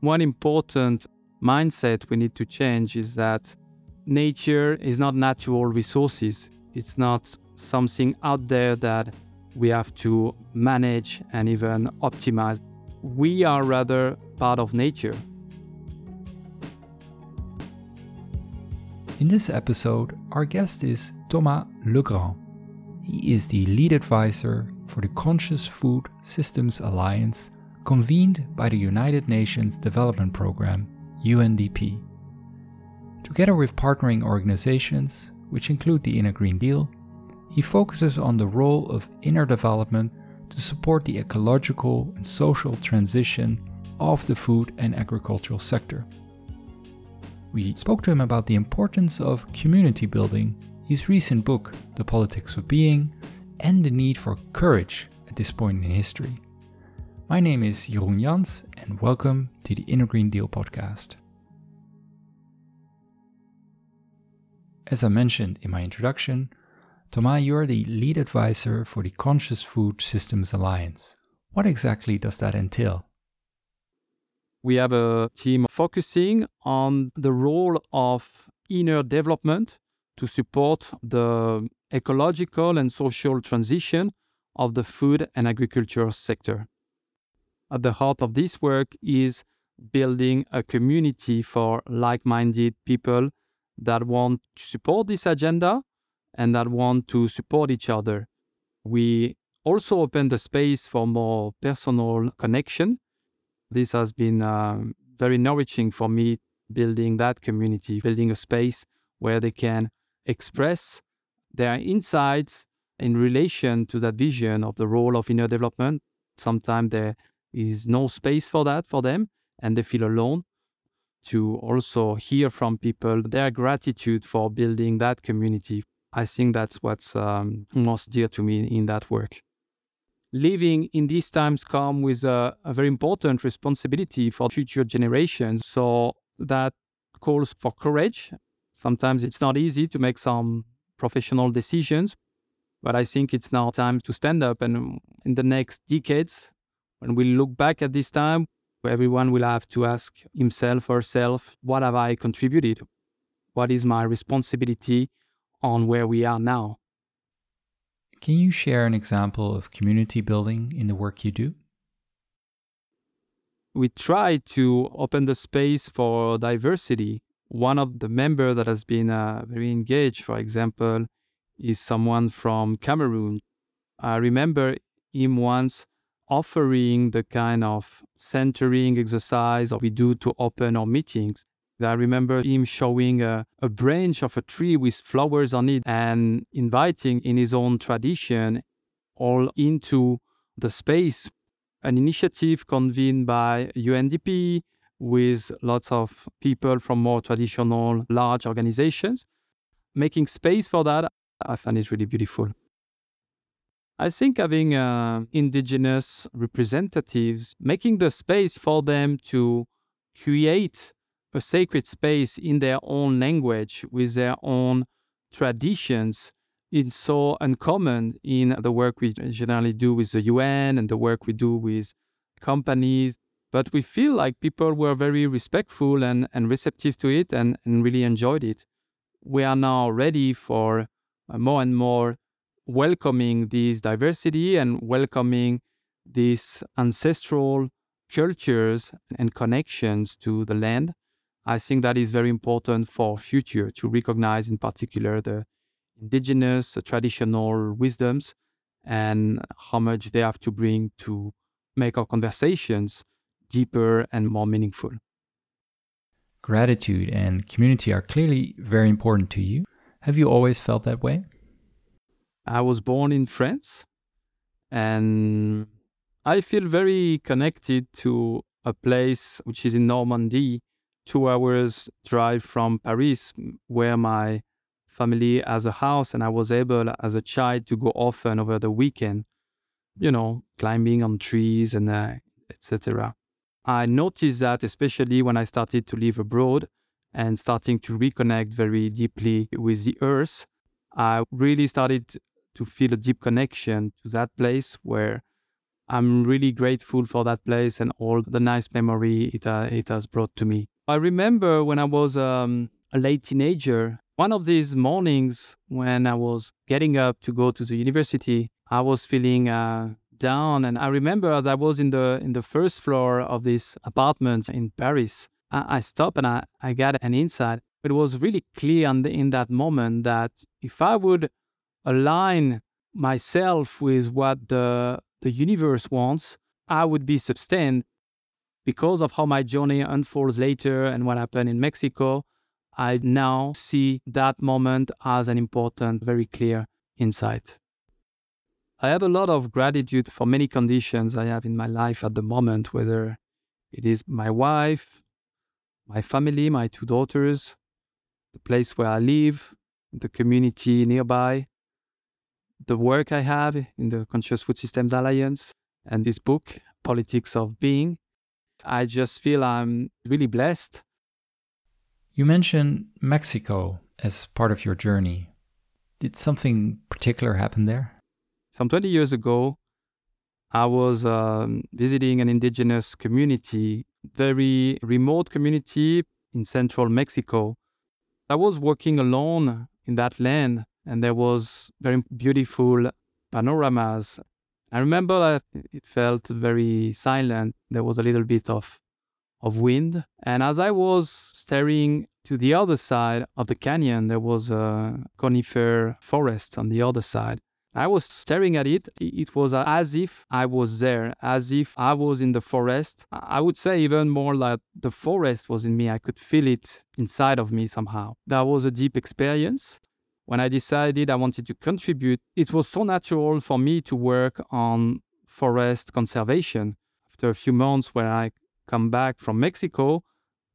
One important mindset we need to change is that nature is not natural resources. It's not something out there that we have to manage and even optimize. We are rather part of nature. In this episode, our guest is Thomas Legrand. He is the lead advisor for the Conscious Food Systems Alliance, convened by the United Nations Development Programme, UNDP. Together with partnering organizations, which include the Inner Green Deal, he focuses on the role of inner development to support the ecological and social transition of the food and agricultural sector. We spoke to him about the importance of community building, his recent book, The Politics of Being, and the need for courage at this point in history. My name is Jeroen Jans, and welcome to the Inner Green Deal podcast. As I mentioned in my introduction, Thomas, you're the lead advisor for the Conscious Food Systems Alliance. What exactly does that entail? We have a team focusing on the role of inner development to support the ecological and social transition of the food and agriculture sector. At the heart of this work is building a community for like-minded people that want to support this agenda and that want to support each other. We also open the space for more personal connection. This has been very nourishing for me, building that community, building a space where they can express their insights in relation to that vision of the role of inner development. Sometimes there is no space for that for them, and they feel alone. To also hear from people their gratitude for building that community. I think that's what's most dear to me in that work. Living in these times comes with a very important responsibility for future generations. So that calls for courage. Sometimes it's not easy to make some professional decisions, but I think it's now time to stand up. And in the next decades, when we look back at this time, everyone will have to ask himself or herself, what have I contributed? What is my responsibility on where we are now? Can you share an example of community building in the work you do? We try to open the space for diversity. One of the members that has been very engaged, for example, is someone from Cameroon. I remember him once offering the kind of centering exercise we do to open our meetings. I remember him showing a branch of a tree with flowers on it and inviting in his own tradition all into the space. An initiative convened by UNDP with lots of people from more traditional large organizations. Making space for that, I find it really beautiful. I think having indigenous representatives, making the space for them to create a sacred space in their own language with their own traditions is so uncommon in the work we generally do with the UN and the work we do with companies. But we feel like people were very respectful and receptive to it and really enjoyed it. We are now ready for more and more welcoming this diversity and welcoming these ancestral cultures and connections to the land. I think that is very important for future to recognize in particular the indigenous, traditional wisdoms and how much they have to bring to make our conversations deeper and more meaningful. Gratitude and community are clearly very important to you. Have you always felt that way? I was born in France and I feel very connected to a place which is in Normandy, 2 hours drive from Paris, where my family has a house, and I was able as a child to go often over the weekend, climbing on trees and etc. I noticed that especially when I started to live abroad and starting to reconnect very deeply with the earth, I really started to feel a deep connection to that place where I'm really grateful for that place and all the nice memory it has brought to me. I remember when I was a late teenager, one of these mornings when I was getting up to go to the university, I was feeling down, and I remember that I was in the first floor of this apartment in Paris. I stopped and I got an insight. It was really clear in that moment that if I would align myself with what the universe wants, I would be sustained. Because of how my journey unfolds later and what happened in Mexico, I now see that moment as an important, very clear insight. I have a lot of gratitude for many conditions I have in my life at the moment, whether it is my wife, my family, my 2 daughters, the place where I live, the community nearby, the work I have in the Conscious Food Systems Alliance, and this book, Politics of Being. I just feel I'm really blessed. You mentioned Mexico as part of your journey. Did something particular happen there? Some 20 years ago, I was visiting an indigenous community, very remote community in central Mexico. I was walking alone in that land, and there was very beautiful panoramas. I remember that it felt very silent. There was a little bit of wind. And as I was staring to the other side of the canyon, there was a conifer forest on the other side. I was staring at it. It was as if I was there, as if I was in the forest. I would say even more like the forest was in me. I could feel it inside of me somehow. That was a deep experience. When I decided I wanted to contribute, it was so natural for me to work on forest conservation. After a few months when I come back from Mexico,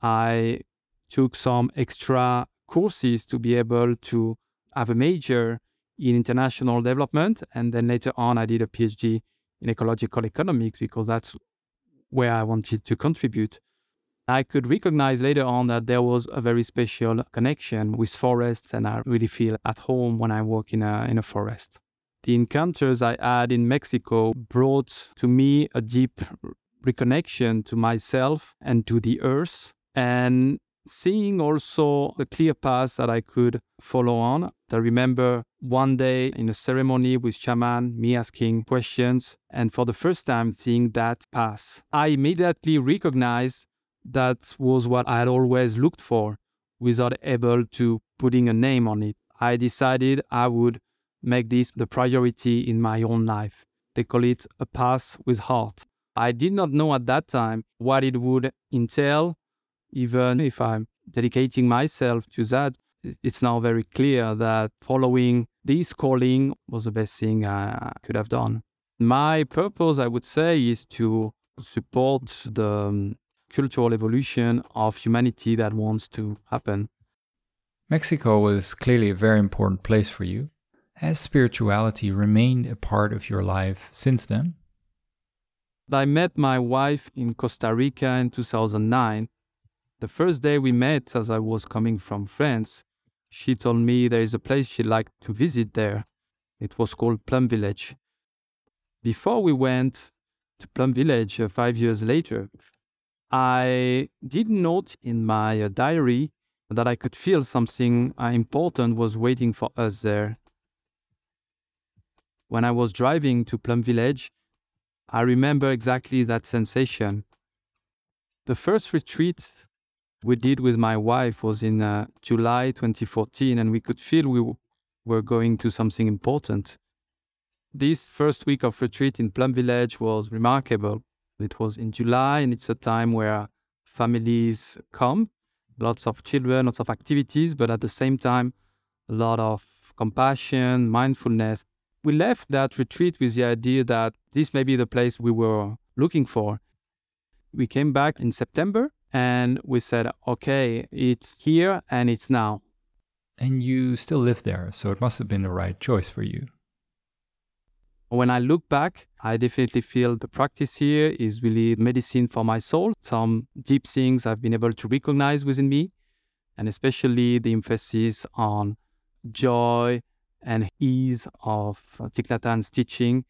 I took some extra courses to be able to have a major in international development. And then later on, I did a PhD in ecological economics because that's where I wanted to contribute. I could recognize later on that there was a very special connection with forests, and I really feel at home when I walk in a forest. The encounters I had in Mexico brought to me a deep reconnection to myself and to the earth, and seeing also the clear path that I could follow on. I remember one day in a ceremony with shaman, me asking questions, and for the first time seeing that path. I immediately recognized that was what I had always looked for without able to putting a name on it. I decided I would make this the priority in my own life. They call it a path with heart. I did not know at that time what it would entail. Even if I'm dedicating myself to that, it's now very clear that following this calling was the best thing I could have done. My purpose, I would say, is to support the cultural evolution of humanity that wants to happen. Mexico was clearly a very important place for you. Has spirituality remained a part of your life since then? I met my wife in Costa Rica in 2009. The first day we met, as I was coming from France, she told me there is a place she'd like to visit there. It was called Plum Village. Before we went to Plum Village 5 years later, I did note in my diary that I could feel something important was waiting for us there. When I was driving to Plum Village, I remember exactly that sensation. The first retreat we did with my wife was in July 2014, and we could feel we were going to something important. This first week of retreat in Plum Village was remarkable. It was in July, and it's a time where families come, lots of children, lots of activities, but at the same time, a lot of compassion, mindfulness. We left that retreat with the idea that this may be the place we were looking for. We came back in September, and we said, okay, it's here and it's now. And you still live there, so it must have been the right choice for you. When I look back, I definitely feel the practice here is really medicine for my soul. Some deep things I've been able to recognize within me, and especially the emphasis on joy and ease of Thich Nhat Hanh's teaching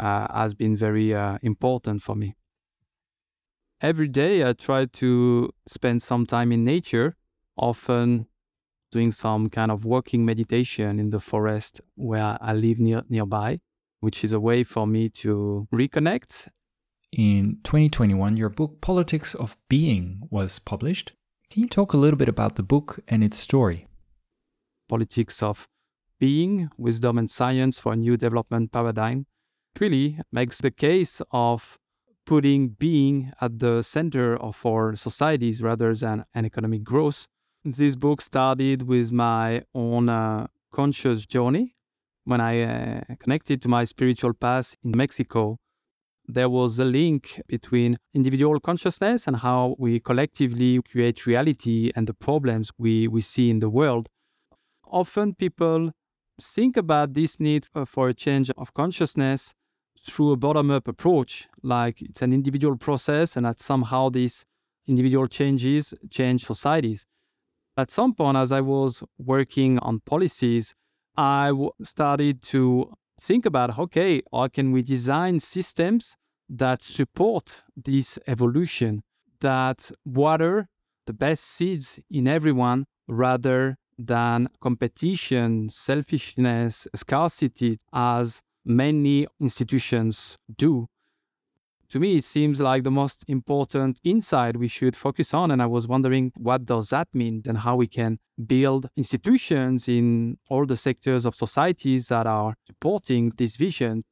has been very important for me. Every day I try to spend some time in nature, often doing some kind of walking meditation in the forest where I live nearby, which is a way for me to reconnect. In 2021, your book Politics of Being was published. Can you talk a little bit about the book and its story? Politics of Being, Wisdom and Science for a New Development Paradigm really makes the case of putting being at the center of our societies rather than an economic growth. This book started with my own conscious journey. When I connected to my spiritual path in Mexico, there was a link between individual consciousness and how we collectively create reality and the problems we see in the world. Often people think about this need for a change of consciousness through a bottom-up approach, like it's an individual process and that somehow these individual changes change societies. At some point, as I was working on policies, I started to think about, okay, how can we design systems that support this evolution, that water the best seeds in everyone rather than competition, selfishness, scarcity, as many institutions do. To me, it seems like the most important insight we should focus on. And I was wondering, what does that mean and how we can build institutions in all the sectors of societies that are supporting this vision.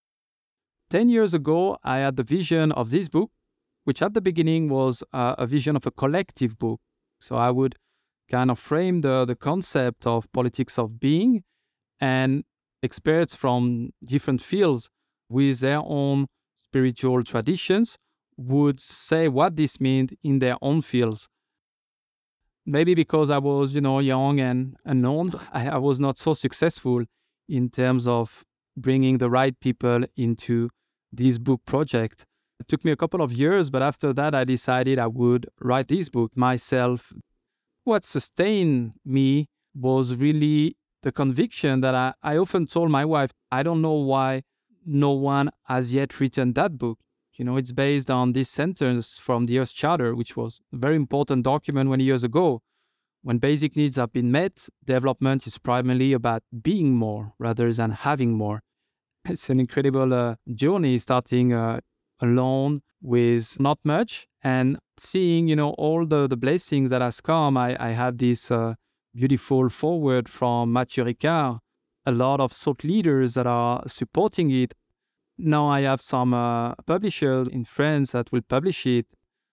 10 years ago, I had the vision of this book, which at the beginning was a vision of a collective book. So I would kind of frame the concept of politics of being, and experts from different fields with their own spiritual traditions would say what this meant in their own fields. Maybe because I was, young and unknown, I was not so successful in terms of bringing the right people into this book project. It took me a couple of years, but after that, I decided I would write this book myself. What sustained me was really the conviction that I often told my wife, I don't know why no one has yet written that book. It's based on this sentence from the Earth Charter, which was a very important document many years ago. When basic needs have been met, development is primarily about being more rather than having more. It's an incredible journey, starting alone with not much and seeing, all the blessings that has come. I had this beautiful foreword from Mathieu Ricard, a lot of thought leaders that are supporting it. Now I have some publishers in France that will publish it.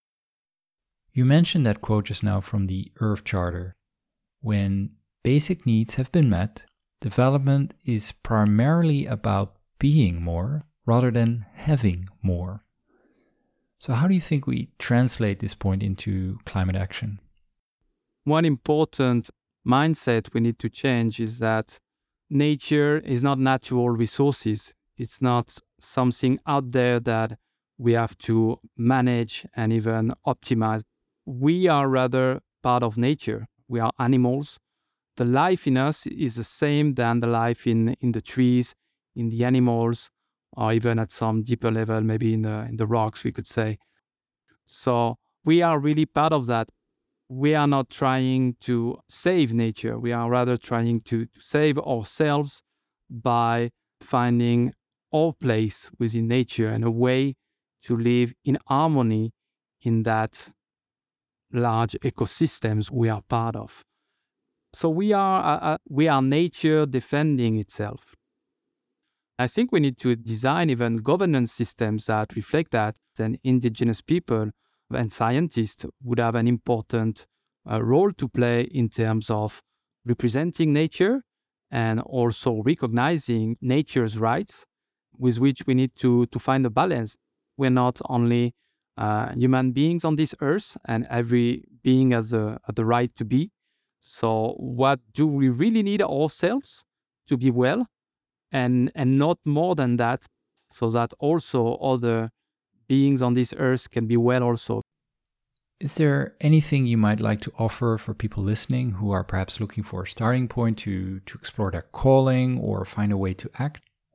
You mentioned that quote just now from the Earth Charter. When basic needs have been met, development is primarily about being more rather than having more. So how do you think we translate this point into climate action? One important mindset we need to change is that nature is not natural resources. It's not something out there that we have to manage and even optimize. We are rather part of nature. We are animals. The life in us is the same than the life in the trees, in the animals, or even at some deeper level, maybe in the rocks, we could say. So we are really part of that. We are not trying to save nature. We are rather trying to save ourselves by finding our place within nature and a way to live in harmony in that large ecosystems we are part of. So we are nature defending itself. I think we need to design even governance systems that reflect that. Then indigenous people and scientists would have an important role to play in terms of representing nature and also recognizing nature's rights, with which we need to find a balance. We're not only human beings on this earth, and every being has the right to be. So what do we really need ourselves to be well, and not more than that, so that also other beings on this earth can be well also. Is there anything you might like to offer for people listening who are perhaps looking for a starting point to explore their calling or find a way to act?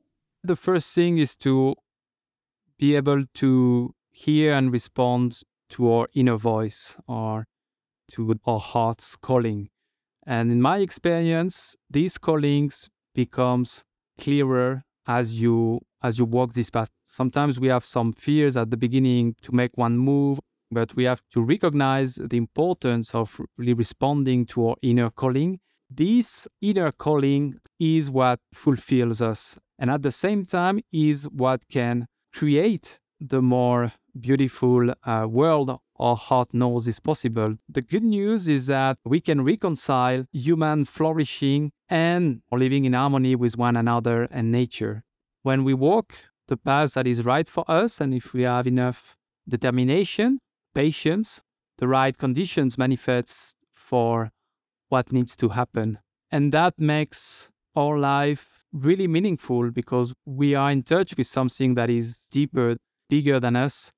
The first thing is to be able to hear and respond to our inner voice or to our heart's calling. And in my experience, these callings becomes clearer as you walk this path. Sometimes we have some fears at the beginning to make one move, but we have to recognize the importance of really responding to our inner calling. This inner calling is what fulfills us, and at the same time is what can create the more beautiful world our heart knows is possible. The good news is that we can reconcile human flourishing and living in harmony with one another and nature. When we walk the path that is right for us, and if we have enough determination, patience, the right conditions manifest for what needs to happen. And that makes our life really meaningful because we are in touch with something that is deeper, bigger than us.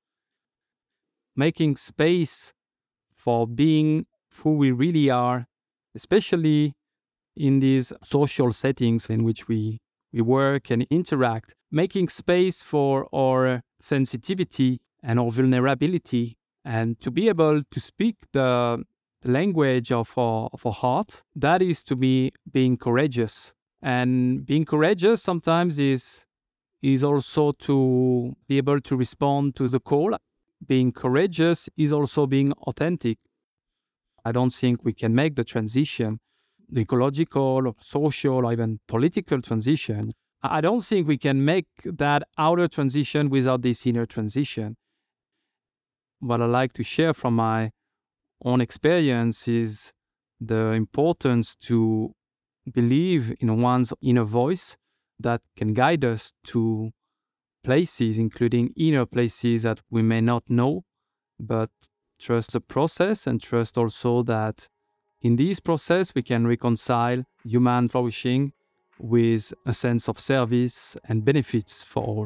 Making space for being who we really are, especially in these social settings in which we work and interact, making space for our sensitivity and our vulnerability, and to be able to speak the language of our heart, that is to be being courageous. And being courageous sometimes is also to be able to respond to the call. Being courageous is also being authentic. I don't think we can make the transition, the ecological, or social, or even political transition. I don't think we can make that outer transition without this inner transition. What I like to share from my own experience is the importance to believe in one's inner voice that can guide us to places, including inner places that we may not know, but trust the process and trust also that in this process we can reconcile human flourishing with a sense of service and benefits for all.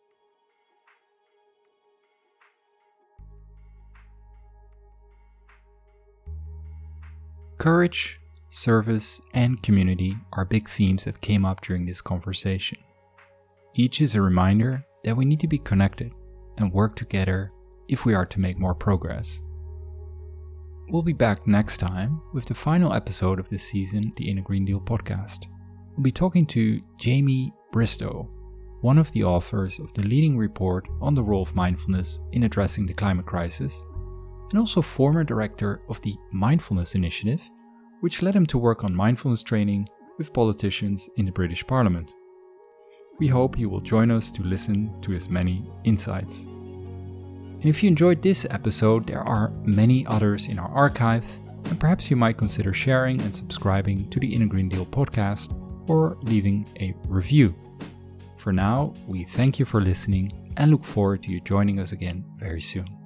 Courage, service, and community are big themes that came up during this conversation. Each is a reminder that we need to be connected and work together if we are to make more progress. We'll be back next time with the final episode of this season, the Inner Green Deal podcast. We'll be talking to Jamie Bristow, one of the authors of the leading report on the role of mindfulness in addressing the climate crisis, and also former director of the Mindfulness Initiative, which led him to work on mindfulness training with politicians in the British Parliament. We hope you will join us to listen to his many insights. And if you enjoyed this episode, there are many others in our archive, and perhaps you might consider sharing and subscribing to the Inner Green Deal podcast or leaving a review. For now, we thank you for listening and look forward to you joining us again very soon.